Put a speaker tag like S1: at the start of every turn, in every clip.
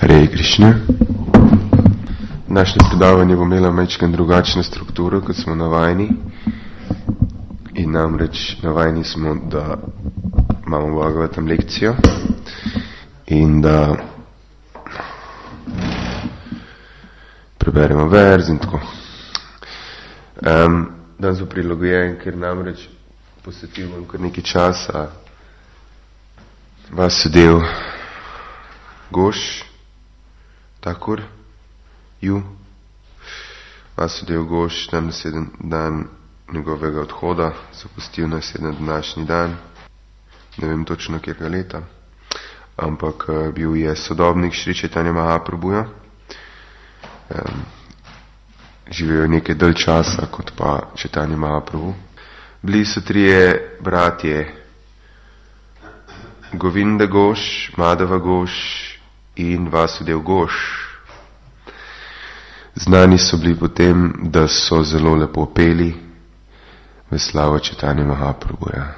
S1: Hare Krishna. Današnje predavanje bo imelo majčkeno drugačno strukturo, kot smo navajeni. In namreč navajeni smo, da imamo Bhagavatam lekcijo in da preberemo verz in tako. Danes bo prilagojen, ker namreč posvetil bom kar nekaj časa Vasudev Ghosh Thakur Vasudev Ghosh, danes je dan njegovega odhoda, zapustil nas je na današnji dan, ne vem točno kjerega leta, ampak bil je sodobnik Šri Chaitanya Mahaprabhuja. Živel je nekaj dalj časa kot pa Chaitanya Mahaprabhu. Bili so trije bratje, Govinda Ghosh, Madhava Ghosh in Vasudev Ghosh. Znani so bili potem, da so zelo lepo peli v slavo Chaitanya Mahaprabhuja,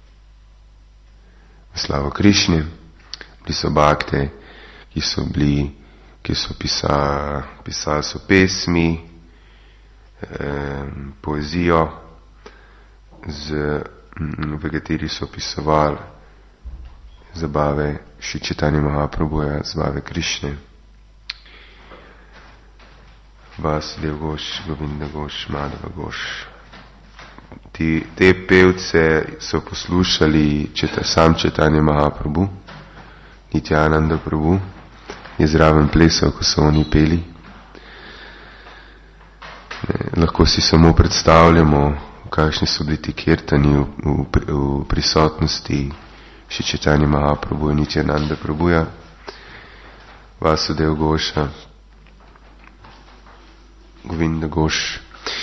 S1: v slavo Krišne. Bili so bakte, ki so pisali so pesmi, poezijo, v kateri so opisovali zabave Šri Chaitanya Mahaprabhuja, zabave Krišne. Vasudev Ghosh, Govinda Ghosh, Madhava Ghosh. Te pevce so poslušali sam Chaitanya Mahaprabhu, Nityananda Prabhu je zraven plesal, ko so oni peli. Lahko si samo predstavljamo, kakšni so bili ti kirtani v prisotnosti Šri Chaitanya Mahaprabhu in Nityananda Prabhuja, Vasudev Gosha, Govinda Ghosh.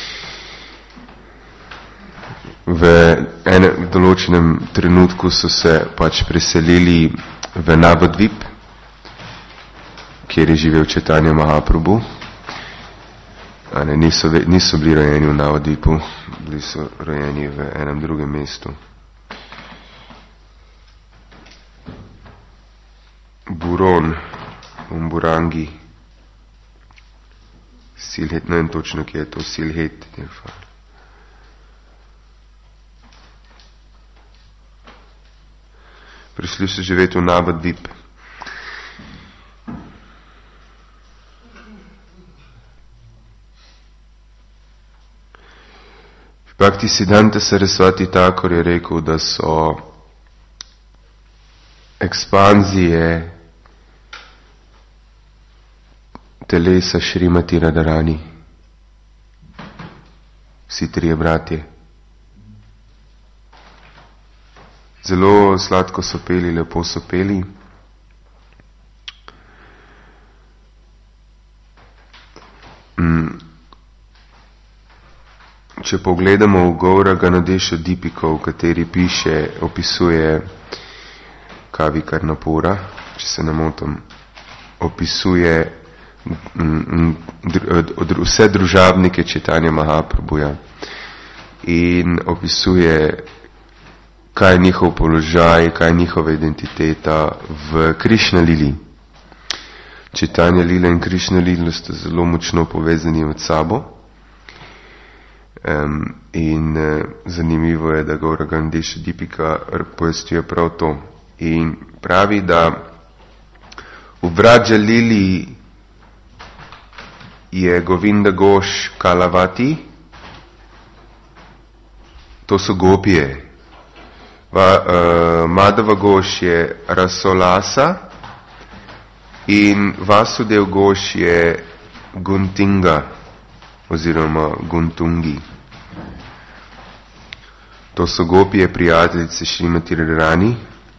S1: V enem določenem trenutku so se pač preselili v Navadvip, kjer je živel Chaitanya Mahaprabhu. Niso bili rojeni v Navadvipu, bili so rojeni v enem drugem mestu. Buron, Umburangi, Silhet, ne vem točno, kje je to, Silhet. Prišli so živeti v Navadvip. Bhaktisiddhanta Saraswati Thakur je rekel, da so ekspanzije telesa Šrimati Radharani, vsi trije bratje. Zelo sladko so peli, lepo so peli. Če pogledamo v Gaura Ganadesha Dipiko, v kateri opisuje Kavi Karnapura, če se ne motim, opisuje vse družabnike Chaitanya Mahaprabhuja in opisuje, kaj je njihov položaj, kaj je njihova identiteta v Krišna Lili. Chaitanya Lila in Krišna Lila sta zelo močno povezani med sabo. In zanimivo je, da Gaura Ganadesha Dipika pojasnjuje prav to. In pravi, da v Vraja Lili je Govinda Ghosh Kalavati, to so gopije. Madhava Ghosh je Rasolasa in Vasudev Ghosh je Guntinga oziroma Guntungi. To so gopije prijateljice Šrimati Radharani.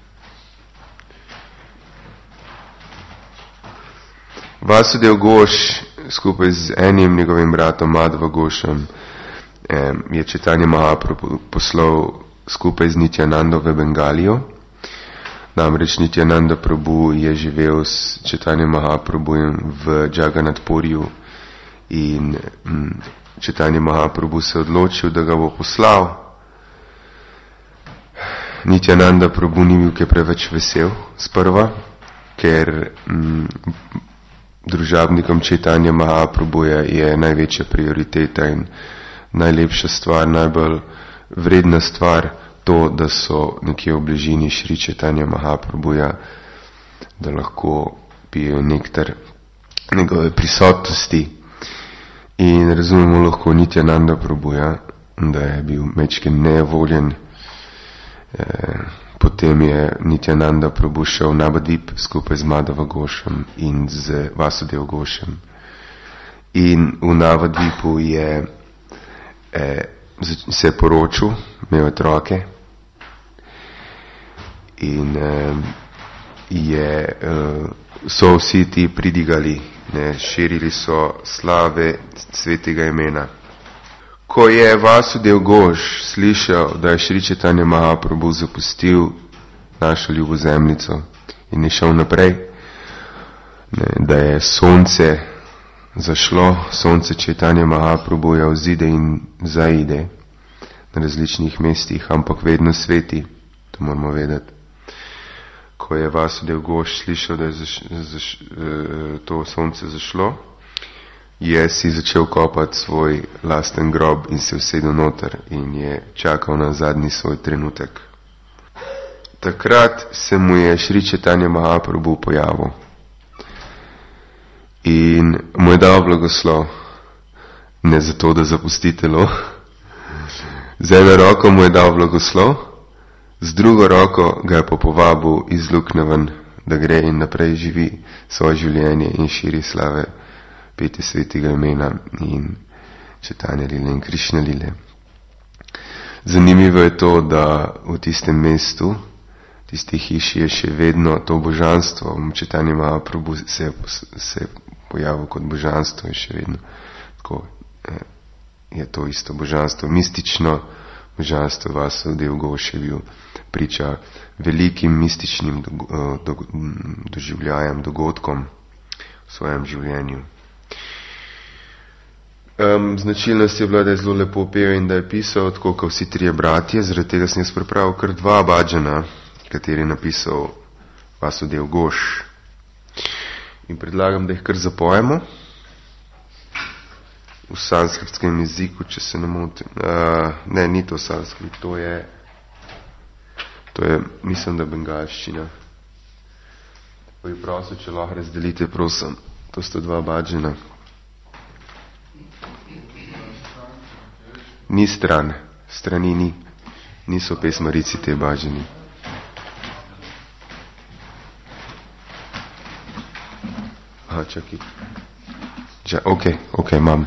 S1: Vasudev Ghosh skupaj z enim njegovim bratom Madhava Ghoshom je Chaitanya Mahaprabhu poslal skupaj z Nityanando v Bengalijo. Namreč Nityananda Prabhu je živel s Chaitanya Mahaprabhujem v Jagannath-purju in Chaitanya Mahaprabhu se odločil, da ga bo poslal. Nityananda Prabhu ni bil kaj preveč vesel sprva, ker družabnikom Chaitanya Mahaprabhuja je največja prioriteta in najlepša stvar, najbolj vredna stvar to, da so nekje v bližini Šri Chaitanya Mahaprabhuja, da lahko pijejo nektar njegove prisotnosti. In razumemo lahko Nityananda Prabhuja, da je bil mečken nevoljen. Potem je Nityananda Prabhu šel na Navadvip skupaj z Madhava Gošem in z Vasudeva Gošem. In v Navadvipu se je poročil, imel otroke in so vsi ti pridigali, širili so slave svetega imena. Ko je Vasudev Goš slišal, da je Šri Chaitanya Mahaprabhu zapustil našo ljubo zemljico in je šel naprej, da je sonce zašlo, sonce Chaitanya Mahaprabhuja vzide in zaide na različnih mestih, ampak vedno sveti, to moramo vedeti. Ko je Vasudev Goš slišal, da je to sonce zašlo, je si začel kopati svoj lasten grob in se usedel noter in je čakal na zadnji svoj trenutek. Takrat se mu je Šri Chaitanya Mahaprabhu pojavil in mu je dal blagoslov, ne zato, da zapusti telo. Z eno roko mu je dal blagoslov, z drugo roko ga je pa povabil iz luknje ven, da gre in naprej živi svoje življenje in širi slave petje svetega imena in Chaitanya lile in Krišna lile. Zanimivo je to, da v tistem mestu, tisti hiši je še vedno to božanstvo. Chaitanya Mahaprabhu se je pojavil kot božanstvo in še vedno tako je to isto božanstvo. Mistično božanstvo Vasudev Goš je bil priča velikim mističnim doživljajem, dogodkom v svojem življenju. Značilnost je bila, da je zelo lepo pel in da je pisal tako, kot vsi trije bratje, zaradi tega sem jaz pripravil kar 2 bhajana, kateri je napisal Vasudev Goš. In predlagam, da jih kar zapojemo v sanskritskem jeziku, če se ne motim. Ne, ni to sanskrit, to je, mislim, da bengalščina. Pa bi prosil, če lahko razdelite, prosim. To sta 2 bhajana. Ni stran, strani ni. Niso pesmarici te bhajani. Aha, čakaj. Ok, imam.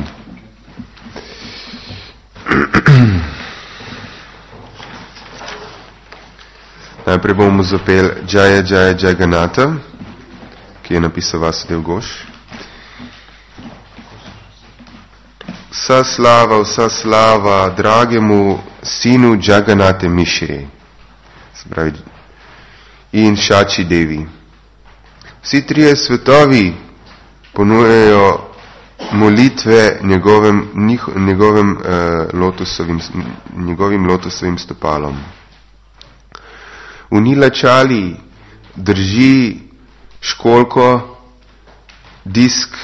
S1: Najprej bomo zapeli Jaya Jaya Jagannatha, ki je napisal Vasudev Goš. Vsa slava dragemu sinu Jagannathe Mishre, se pravi, in Šači Devi. Vsi trije svetovi ponujajo molitve njegovim lotosovim stopalom. V Nilačali drži školjko, disk,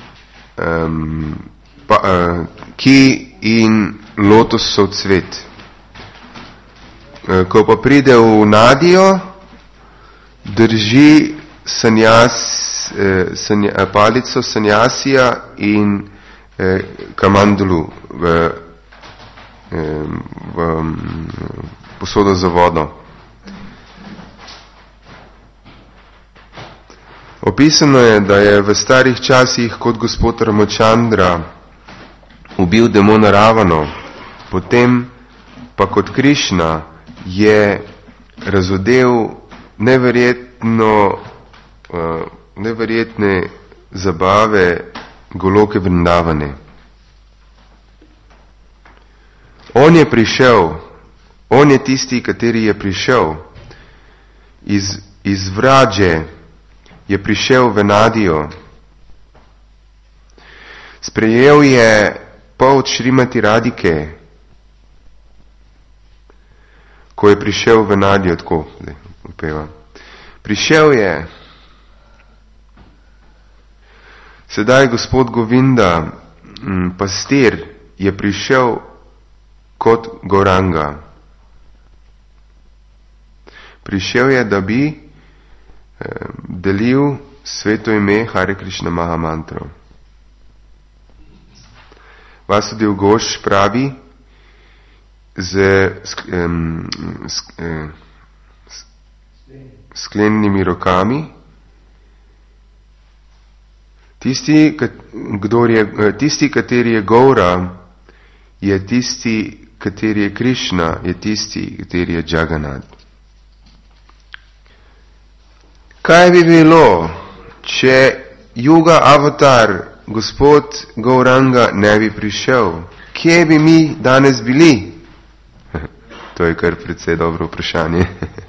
S1: ki in lotosov cvet. Ko pa pride v Nadijo, drži palico sanjasija in kamandulu v posodo za vodo. Opisano je, da je v starih časih kot gospod Ramachandra ubil demona Ravano, potem pa kot Krišna je razodel neverjetne zabave Goloke Vrindavane. On je prišel, on je tisti, kateri je prišel iz Vrađe, je prišel v Nadijo. Sprejel je pol Šrimati Radike, ko je prišel v Nadijo, tako upeva. Prišel je Sedaj gospod Govinda, pastir, je prišel kot Gauranga. Prišel je, da bi delil sveto ime Hare Krishna Maha mantro. Vasudev Ghosh pravi z sklenjenimi rokami, tisti, kateri je Gaura, je tisti, kateri je Krishna, je tisti, kateri je Jagannath. Kaj bi bilo, če Yuga avatar, gospod Gauranga, ne bi prišel? Kje bi mi danes bili? To je kar precej dobro vprašanje.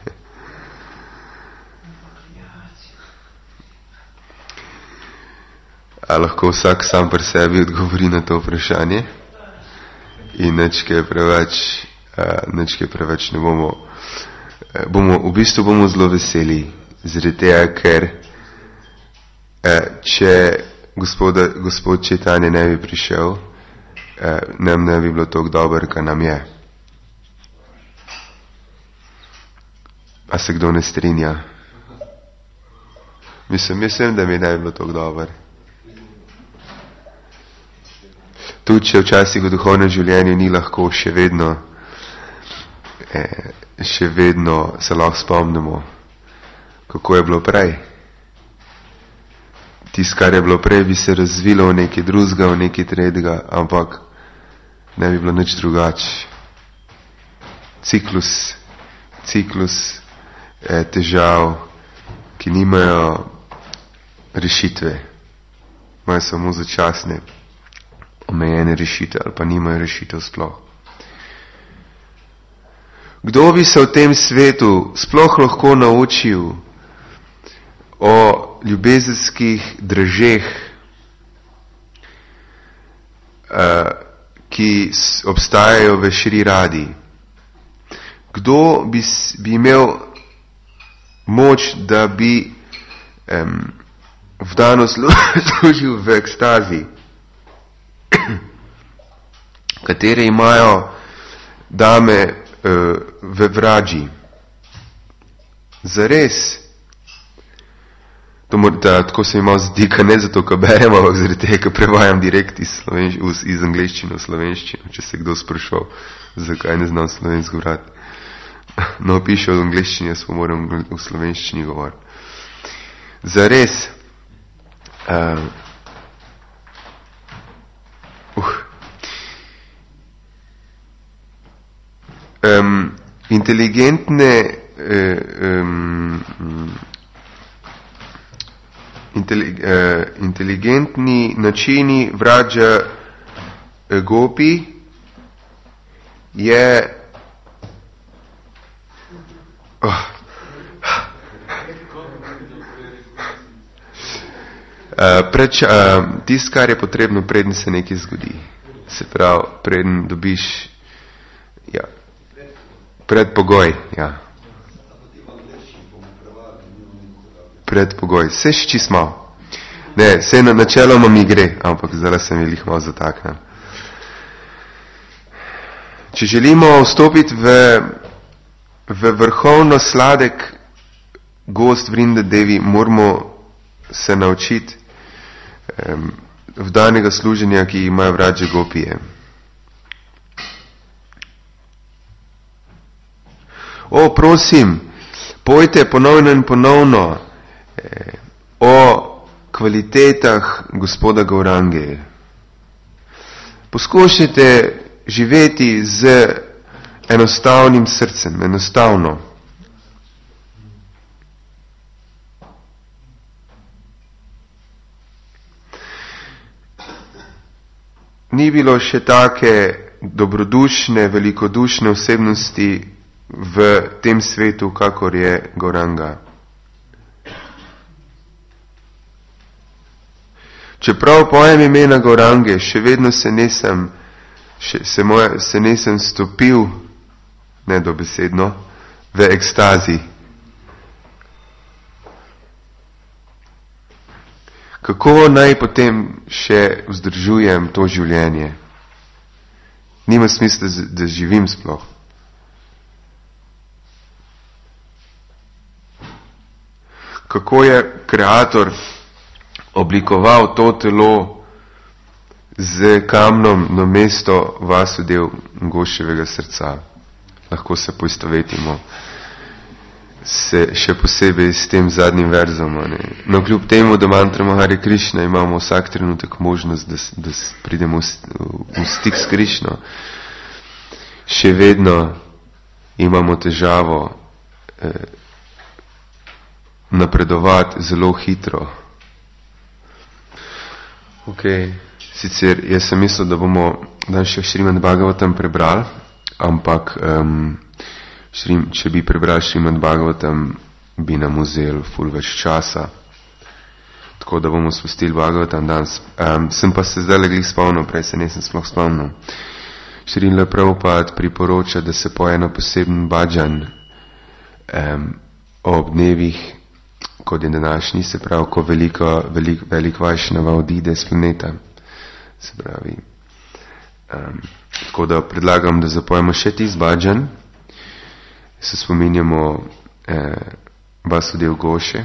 S1: A lahko vsak sam pri sebi odgovori na to vprašanje? In nič kaj preveč ne bomo. V bistvu bomo zelo veseli, zaradi tega, ker če gospod Četanje ne bi prišel, nam ne bi bilo toliko dobro, kar nam je. A se kdo ne strinja? Mislim, da mi ne bi bilo toliko dobro. Tudi, če včasih v duhovnem življenju ni lahko, še vedno se lahko spomnimo, kako je bilo prej. Tisto, kar je bilo prej, bi se razvilo v nekaj drugega, v nekaj tretjega, ampak ne bi bilo nič drugače. Ciklus težav, ki nimajo rešitve, imajo samo začasne, omejene rešitve ali pa nimajo rešitev sploh. Kdo bi se v tem svetu sploh lahko naučil o ljubezenskih dražeh, ki obstajajo v Šri Radi? Kdo bi imel moč, da bi vdano služil v ekstazi, katere imajo dame v Vrađi? Zares? Tako se mi malo zdi, ne zato, ko berem, ampak zaradi tega, ko prevajam direkt iz angleščine v slovenščino, če se kdo sprašal, zakaj ne znam slovensko govoriti. No, piše v angleščini, jaz pa moram v slovenščini govoriti. Zares? Inteligentni načini Vrađa Gopi je tisto, kar je potrebno, preden se nekaj zgodi. Se pravi, preden dobiš predpogoj, predpogoj. Se še čist malo. Ne, se na načeloma mi gre, ampak zdaj se mi lih malo zataknem. Če želimo vstopiti v vrhovno sladek gost Vrinda Devi, moramo se naučiti vdanega služenja, ki imajo Vrađa Gopije. Prosim, pojte ponovno in ponovno o kvalitetah gospoda Gaurange. Poskušajte živeti z enostavnim srcem, enostavno. Ni bilo še take dobrodušne, velikodušne osebnosti v tem svetu, kakor je Gauranga. Čeprav pojem imena Gaurange, še vedno se nisem stopil, nedobesedno, v ekstazi. Kako naj potem še vzdržujem to življenje? Nima smisla, da živim sploh. Kako je kreator oblikoval to telo z kamnom na mesto Vasudev Goševega srca. Lahko se poistovetimo še posebej s tem zadnjim verzom. No, kljub temu, da mantramo Hare Krishna, imamo vsak trenutek možnost, da pridemo v stik s Krishno. Še vedno imamo težavo napredovati zelo hitro. Sicer jaz sem mislil, da bomo dan še Šrimad Bhagavatam prebrali, ampak če bi prebrali Šrimad Bhagavatam, bi nam vzel ful več časa. Tako da bomo spustili Bhagavatam danes. Sem pa se zdaj glih spomnil, prej se nisem sploh spomnil. Šrila Prabhupada priporoča, da se poje na poseben bhajan ob dnevih, kot je današnji, se pravi, ko velik Vajšnava odide z planeta. Se pravi, tako da predlagam, da zapojemo še tisti bhajan, se spominjamo Vasudev Goše.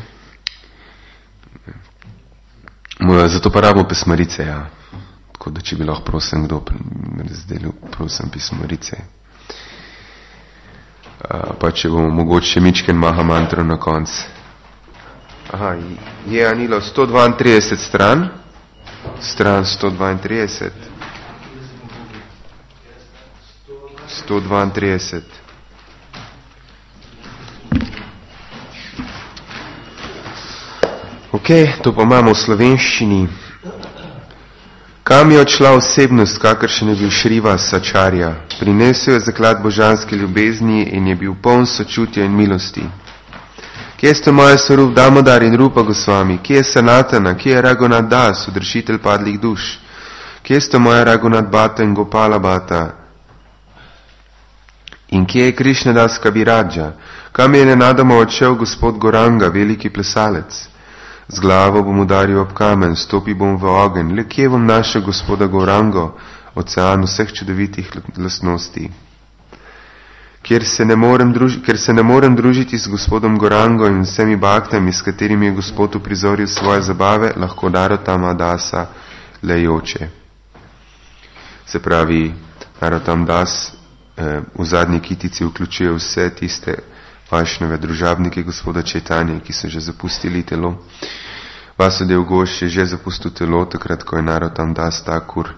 S1: Zato pa rabimo pesmarice, ja. Tako da, če bi lahko prosim kdo razdelil, prosim pismarice. Pa če bomo mogoče še mičken maha mantro na konc. Aha, je Anilo 132 stran 132. 132. Ok, to pa imamo v slovenščini. Kam je odšla osebnost, kakršen je bil Šriva Sačarja? Prinesel je zaklad božanske ljubezni in je bil poln sočutja in milosti. Kje ste moja Sarup Damodar in Rupa Gosvami? Kje je Sanatana? Kje je Raghunath Das, udršitelj padlih duš? Kje ste moja Raghunath Bata in Gopala Bata? In kje je Krishna Das Kaviradža? Kam je nenadoma odšel gospod Goranga, veliki plesalec? Z glavo bom udaril ob kamen, stopi bom v ogenj, le kje bom našel gospoda Gorango, ocean vseh čudovitih lastnosti? Ker se ne morem družiti s gospodom Gorango in vsemi baktami, s katerimi je gospod uprizoril svoje zabave, lahko Narottama Dasa le joče. Se pravi, Narottam Das v zadnji kitici vključuje vse tiste Vajšnave družabnike gospoda Čaitanje, ki so že zapustili telo. Vasudev Goš je že zapustil telo, takrat, ko je Narottam Das Thakur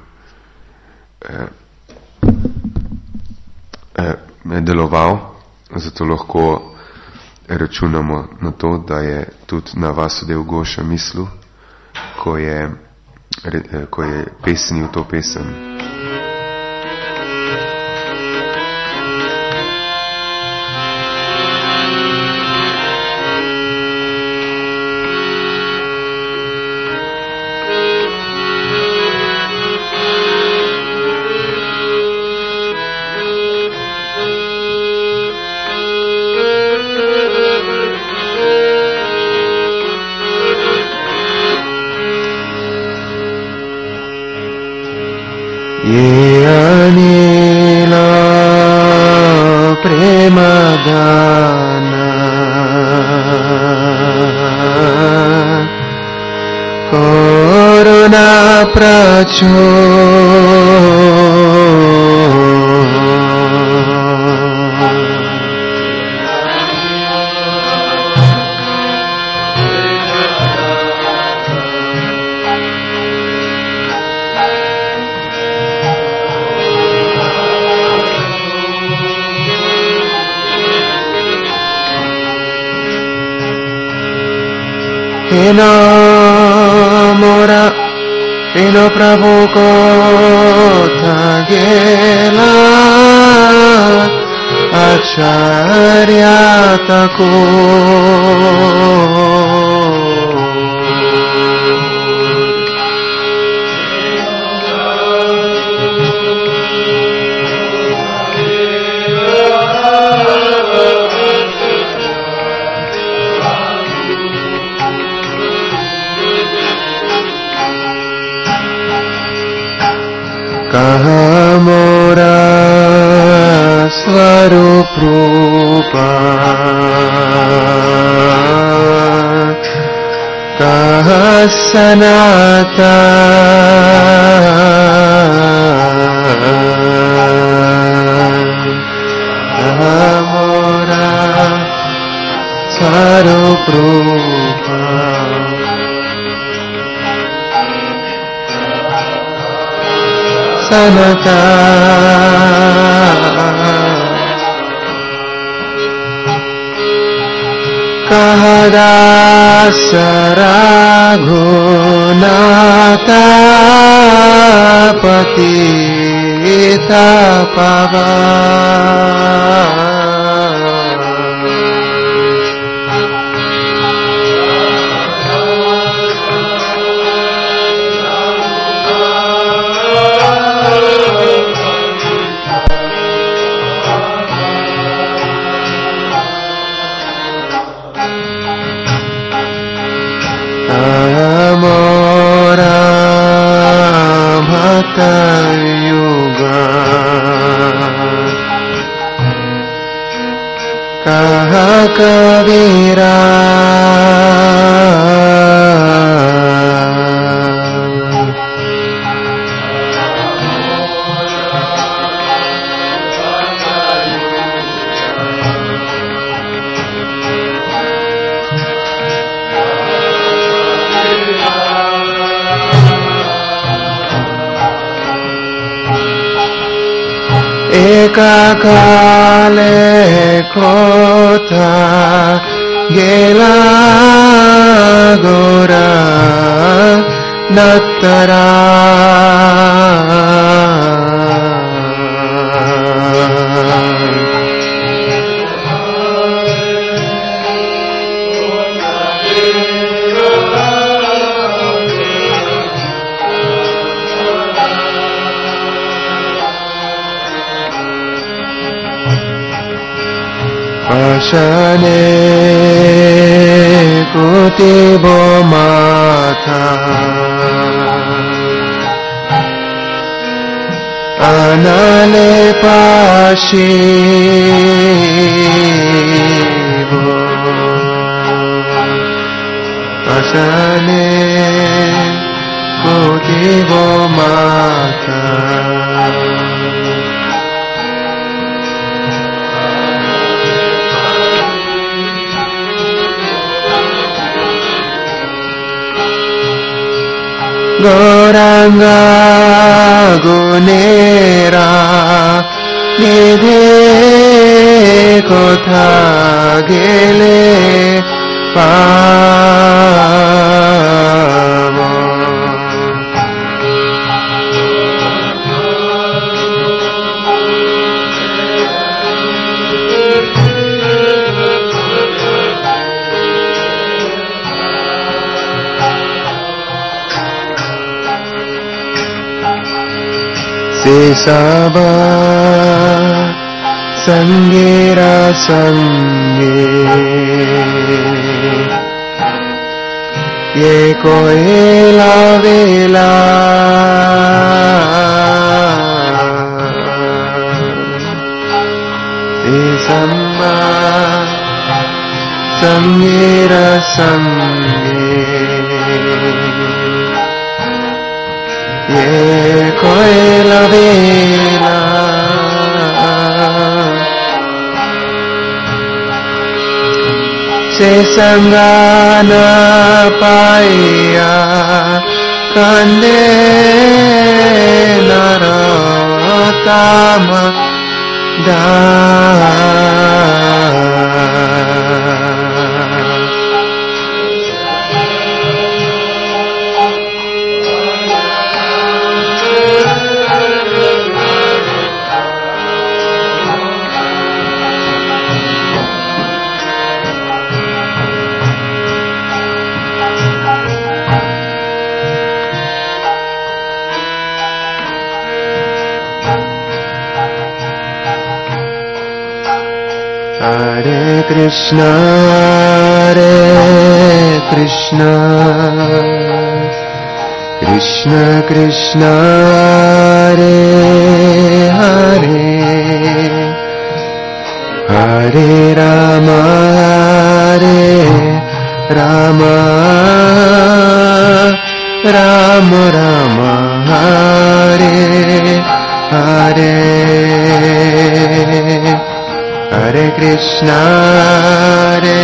S1: deloval, zato lahko računamo na to, da je tudi na Vasudev Goša mislil, ko je pesnil to pesem. Eno Prabhu Kotha Gela Acharya Thakur कहाँ मोरा स्वरूप रूपा, कहाँ सनातन, कहाँ मोरा स्वरूप रूपा, कहाँ दास रघुनाथा पतिता पावन, मोरा भक्त युगा, कहाँ कबीरा, एकाकाले कोथा गेला गोरा नत्तरा, Pashane kutibo mata, anale pashibo, pashane kutibo mata, Goranga gunera nidhe kotha gele pavo, Saba sangira sange ye koela vela samba sangira sange ye koela vela se sangana paya kande narotama da Hare Krishna, Krishna Krishna Hare Hare Hare Rama Hare Rama Rama Rama Hare Hare Hare Krishna Hare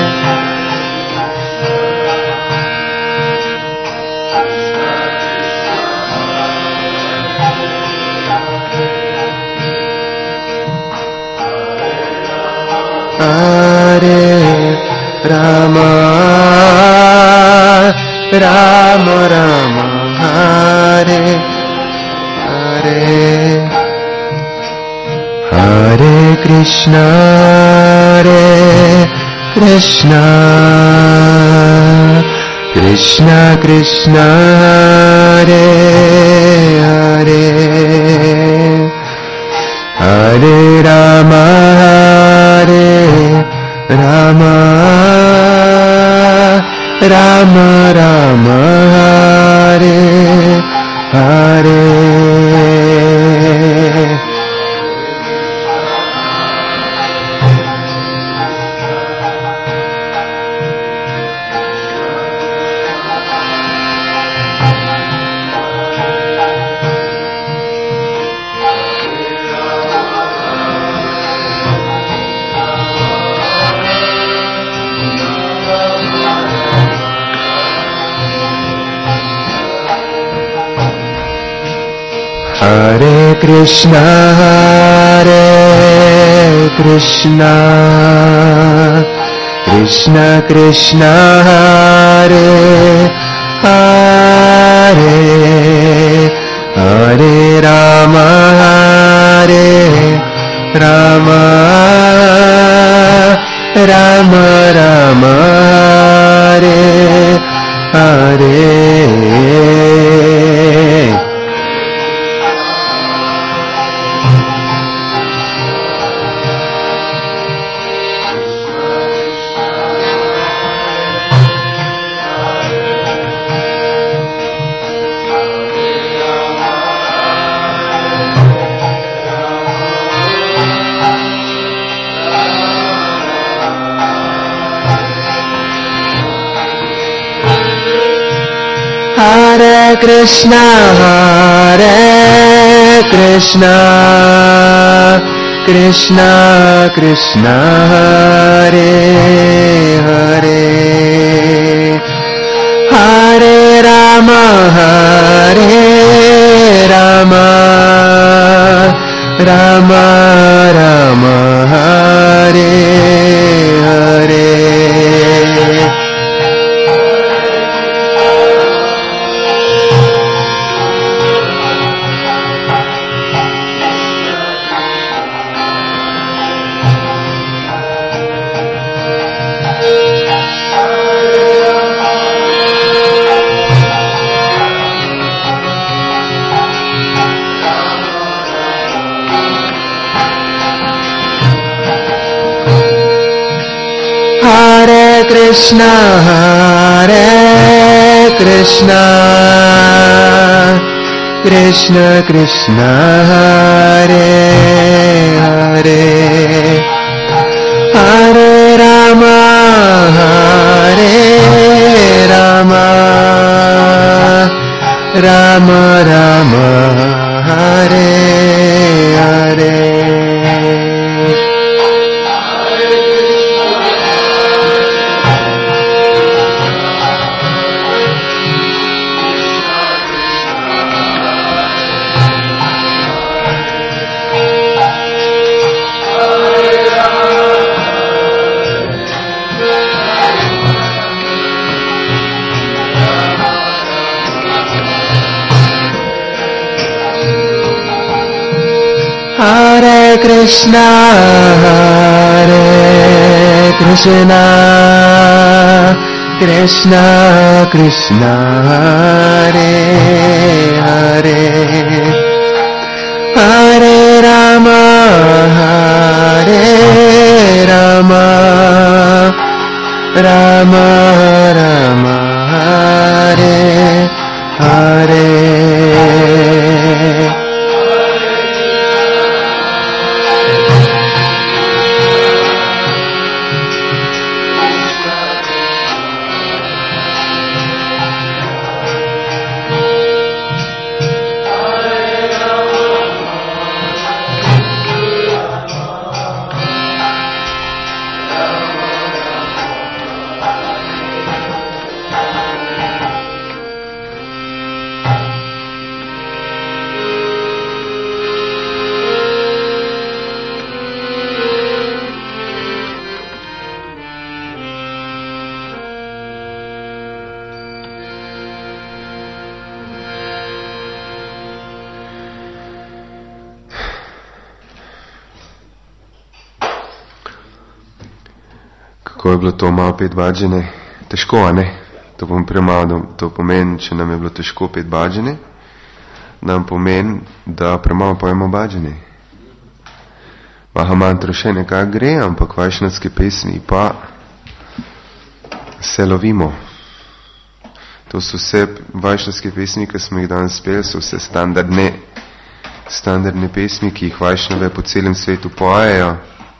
S1: Hare Rama Rama Rama Hare Hare Hare Krishna Hare Krishna Krishna Krishna Hare Hare Hare Rama Hare Rama Rama Rama Hare Hare Hare Krishna Hare Krishna Krishna Krishna Hare Hare Hare Rama Hare Rama Rama Rama Hare Hare Hare Krishna Hare Krishna Krishna Krishna Hare Hare Hare Rama Hare Rama Rama Rama Hare Hare Krishna Hare Krishna Krishna Krishna Hare Hare Hare Rama Hare Rama Rama Rama Hare Hare Hare Krishna Hare Krishna Krishna Krishna Hare Hare Hare Rama Hare Rama Rama Rama Hare Hare Kako je bilo to malo pet bađene? Težko, a ne? To bom premalo, to pomeni, če nam je bilo težko pet bađene, nam pomeni, da premalo pojemo bađene. Mahamantro še nekak gre, ampak vajšnatske pesmi pa se lovimo. To so vse vajšnatske pesmi, ki smo jih danes speli, so vse standardne pesmi, ki jih vajšnave po celem svetu pojejo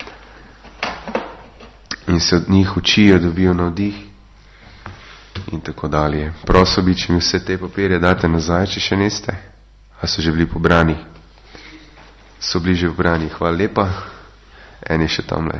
S1: in se od njih učijo, dobijo navdih in tako dalje. Prosil bi, če mi vse te papirje date nazaj, če še niste. A so že bili pobrani? So bili že pobrani, hvala lepa. En je še tamle.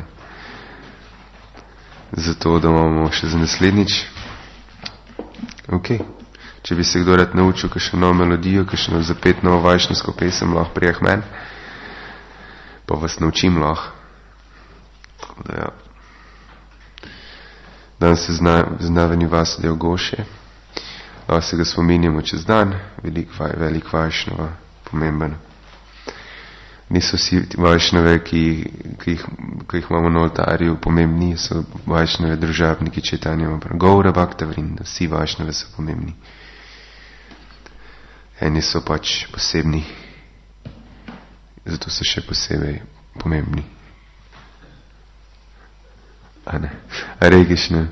S1: Zato, da imamo še za naslednjič. Ok. Če bi se kdo rad naučil kakšno novo melodijo, kakšno zapet novo vajšnatsko pesem, lahko prijeh men, pa vas naučim lahko. Da ja. Danes se znaveni Vasudev Goše. Lahko se ga spominjamo čez dan, velik vajšnava, pomemben. Niso vsi vajšnave, ki jih imamo na oltarju, pomembni, so vajšnave družabniki Čaitanja Mahaprabhu. Gaura Bhakta Vrinda, vsi vajšnave so pomembni. Eni so pač posebni, zato so še posebej pomembni. A ne? Hare Krishna.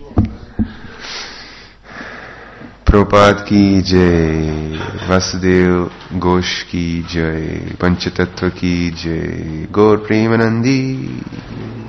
S1: Prabhupada ki jai, Vasudev Ghosh ki jai, Panchatattva ki jai, Gaur Premanandi.